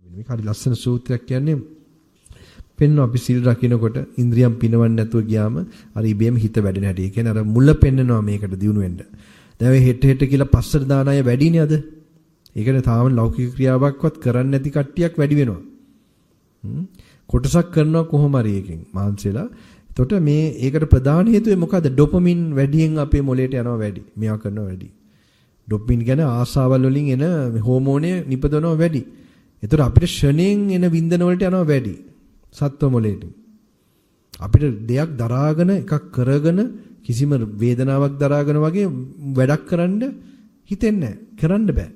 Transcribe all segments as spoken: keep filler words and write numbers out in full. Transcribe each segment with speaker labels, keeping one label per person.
Speaker 1: මේක හරි ලස්සන සූත්‍රයක් කියන්නේ පෙන්වන අපි සිල් රකින්නකොට ඉන්ද්‍රියම් පිනවන්නේ නැතුව ගියාම අර ඉබේම හිත වැඩෙන හැටි. ඒ කියන්නේ අර මුල පෙන්නනවා මේකට දිනු වෙන්න. දැන් ඔය හෙට හෙට කියලා පස්සට දාන අය වැඩිනේ අද. ඒකනේ තාම ලෞකික ක්‍රියාවක්වත් කරන්නේ නැති කට්ටියක් වැඩි වෙනවා. කොටසක් කරනවා කොහොම හරි එකෙන් මාන්සෙලා. එතකොට මේ ඒකට ප්‍රධාන හේතුව මොකද්ද? ඩොපමින් වැඩියෙන් අපේ මොළයට යනවා වැඩි. මේවා කරනවා වැඩි. ඩොපමින් කියන්නේ ආසාවල් වලින් එන හෝමෝනේ නිපදවනවා වැඩි. එතකොට අපිට ෂණයෙන් එන වින්දන වලට යනවා වැඩි. සත්ව මොළයට. අපිට දෙයක් දරාගෙන එකක් කරගෙන කිසිම වේදනාවක් දරාගෙන වගේ වැඩක් කරන්න හිතෙන්නේ නැහැ. කරන්න බෑ.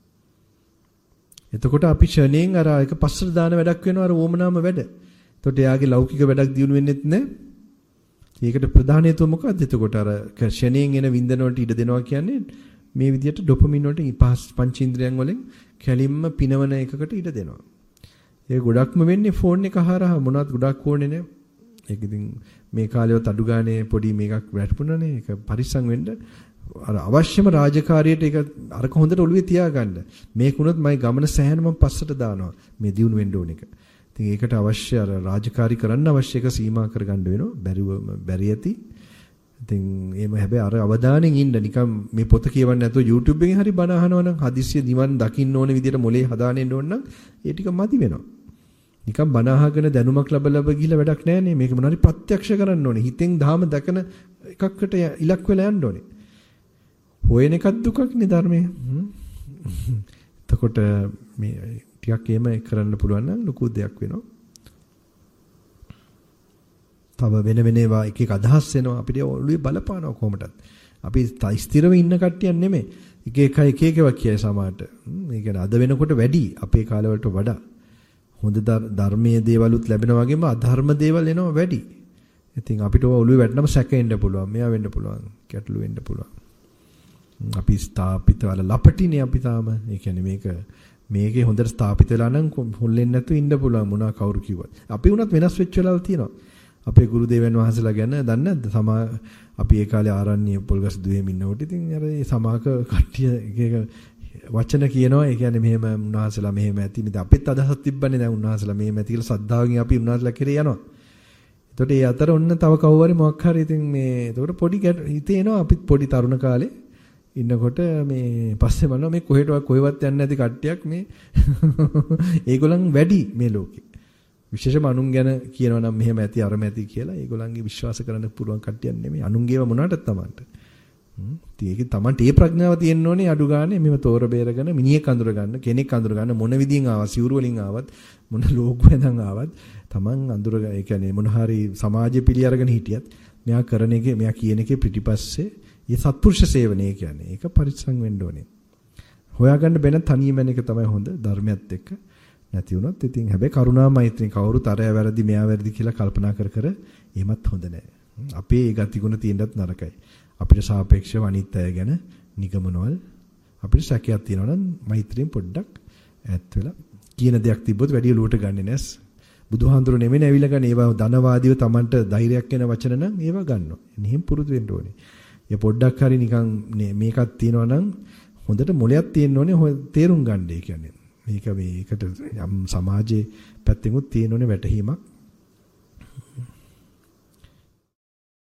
Speaker 1: එතකොට අපි ෂණයෙන් අර එක පස්සට දාන වැඩක් වෙනවා අර ඕමනාම වැඩ. එතකොට එයාගේ ලෞකික වැඩක් දියුණු වෙන්නේත් නැහැ. ඒකට ප්‍රධාන හේතුව මොකක්ද? එතකොට අර ෂණයෙන් එන වින්දන වලට ඉඩ දෙනවා කියන්නේ මේ විදිහට ඩොපමින් වලට පංචේන්ද්‍රයන් වලින් කැලින්ම පිනවන එකකට ඉඩ දෙනවා. ඒ ගොඩක්ම වෙන්නේ ෆෝන් එක හරහා මොනවත් ගොඩක් ඕනේ නැහැ. ඒක ඉතින් මේ කාලේවත් අඩු ගානේ පොඩි මේකක් වැටුණානේ. ඒක පරිස්සම් වෙන්න අර අවශ්‍යම රාජකාරියට ඒක අරක හොඳට ඔළුවේ තියාගන්න. මේකුණොත් මයි ගමන සෑහෙන මම පස්සට දානවා. මේ දියුණු වෙන්න ඕන එක. ඉතින් ඒකට අවශ්‍ය අර රාජකාරී කරන්න අවශ්‍ය එක සීමා කරගන්න වෙනවා. බැරිව බැරි ඇති. ඉතින් එහෙම හැබැයි අර අවධානයෙන් ඉන්න නිකන් මේ පොත කියවන්න නැතුව YouTube එකෙන් හරි බණ අහනවා නම් හදිස්සිය නිවන් දකින්න ඕන විදිහට මොලේ හදාගෙන ඕන නම් ඒ ටික මදි වෙනවා. නිකන් බණ අහගෙන දැනුමක් ලැබ ලැබ ගිහලා වැඩක් නැහැ නේ. මේක මොනවාරි ප්‍රත්‍යක්ෂ කරන්න ඕනේ. හිතෙන් ධාම දකන එකකට ඉලක්ක වෙලා යන්න ඕනේ. හොයන එකක් දුකක් නේ ධර්මයේ. එතකොට මේ ටිකක් එහෙම කරන්න පුළුවන් නම් ලොකු දෙයක් වෙනවා. තව වෙන වෙන ඒවා එක එක අදහස් එනවා අපිට ඔළුවේ බලපානවා කොහොමදත්. අපි ස්ථිරව ඉන්න කට්ටියක් නෙමෙයි. එක එක එක එක ඒවා කියයි සමාහට. ඒ කියන්නේ අද වෙනකොට වැඩි අපේ කාලවලට වඩා හොඳ ධර්මයේ දේවලුත් ලැබෙනා වගේම අධර්ම දේවල් එනවා වැඩි. ඉතින් අපිට ඔළුවේ වැටෙනම සැකෙන්න පුළුවන්. මෙයා වෙන්න පුළුවන්. ගැටලු වෙන්න පුළුවන්. අපි ස්ථාපිත වල ලපටිනේ අපි තාම. ඒ කියන්නේ මේක මේකේ හොඳට ස්ථාපිත වෙලා නම් හොල්ලෙන්නේ නැතුව ඉන්න පුළුවන් මොනවා කවුරු කිව්වත්. අපි උනත් වෙනස් වෙච්ච වෙලාවල් තියෙනවා. අපේ ගුරු දේවයන් වහන්සේලා ගැන දන්නේ නැද්ද? සමා අපි ඒ කාලේ ආරණ්‍ය පොල්ගස් දුවේම ඉන්නකොට ඉතින් අර ඒ සමාක කට්ටිය එක එක වචන කියනවා. ඒ කියන්නේ මෙහෙම උන්වහන්සේලා මෙහෙම ඇති. ඉතින් අපිත් අදහසක් තිබ්බනේ දැන් උන්වහන්සේලා මෙහෙම ඇති කියලා සද්ධාවකින් අපි උන්වහන්සේලා කෙරේ යනවා. එතකොට ඒ අතර ඔන්න තව කවුරු හරි මොකක් හරි ඉතින් මේ එතකොට පොඩි හිතේ එනවා අපිත් පොඩි තරුණ කාලේ ඉන්නකොට මේ පස්සේ බලනවා මේ කොහෙටවත් කොහෙවත් යන්නේ නැති කට්ටියක් මේ ඒගොල්ලන් වැඩි මේ ලෝකේ. විශේෂම අනුන් ගැන කියනවා නම් මෙහෙම ඇති අරම ඇති කියලා ඒගොල්ලන්ගේ විශ්වාස කරන්න පුළුවන් කට්ටියක් නෙමෙයි. අනුන්ගේව මොනවටද තමන්ට. හ්ම්. ඒකේ තමන්ට ඒ ප්‍රඥාව තියෙන්න ඕනේ අඩු ගානේ මෙව තෝර බේරගෙන මිනිහෙක් අඳුර ගන්න, කෙනෙක් අඳුර ගන්න මොන විදියෙන් ආවත්, සිවුරු වලින් ආවත්, මොන ලෝගු වෙනන් ආවත් තමන් අඳුර ඒ කියන්නේ මොන හරි සමාජය පිළි අරගෙන හිටියත් මෙයා කරන එකේ මෙයා කියන එකේ පිටිපස්සේ මේ සත්පුරුෂ සේවනය කියන්නේ ඒක පරිස්සම් වෙන්න ඕනේ. හොයාගන්න බැන තනියම එක තමයි හොඳ ධර්මයත් එක්ක. නැති වුණොත් ඉතින් හැබැයි කරුණා මෛත්‍රී කවුරුත් අරය වැරදි මෙයා වැරදි කියලා කල්පනා කර කර එහෙමත් හොඳ නැහැ. අපේ ඒ ගතිගුණ තියෙන්නත් නරකයි. අපිට සාපේක්ෂව අනිත් අය ගැන නිගමනවල අපිට සැකයක් තියෙනවා නම් මෛත්‍රියෙන් පොඩ්ඩක් ඈත් වෙලා කියන දෙයක් තිබ්බොත් වැඩි ලුවට ගන්නෙ නැස්. බුදුහාඳුරු නෙමෙයි ඇවිල්ලා ගන්න ඒවා ධනවාදීව Tamanට ධෛර්යයක් එන වචන නම් ඒවා ගන්නවා. එහෙනම් පුරුදු වෙන්න ඕනේ. ඒ පොඩ්ඩක් හරි නිකන් මේකක් තියෙනවා නම් හොඳට මොලයක් තියෙන්න ඕනේ තේරුම් ගන්න. ඒ කියන්නේ මේක මේකට යම් සමාජයේ පැත්තෙමුත් තියෙන ඕනේ වැටහීමක්.